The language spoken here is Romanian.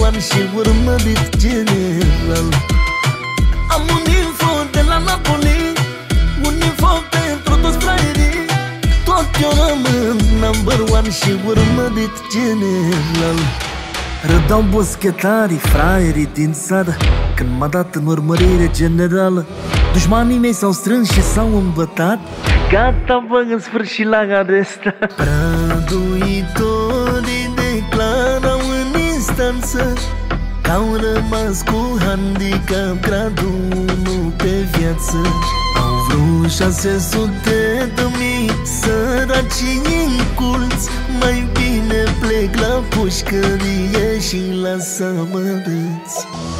one și urmărit general. Am un info de la Napoli, un info pentru toți fraierii. Tot eu rămân number one și urmărit general. Râdau boschetarii, fraierii din țară când m-a dat în urmărire generală. Dușmanii mei s-au strâns și s-au îmbătat. Gata, bă, în sfârșit la arest. Prăduitorii declarau în instanță că au rămas cu handicap gradul 1 pe viață. Au vrut 600.000 săracii inculți. Mai bine plec la pușcărie și lasă-mă râți.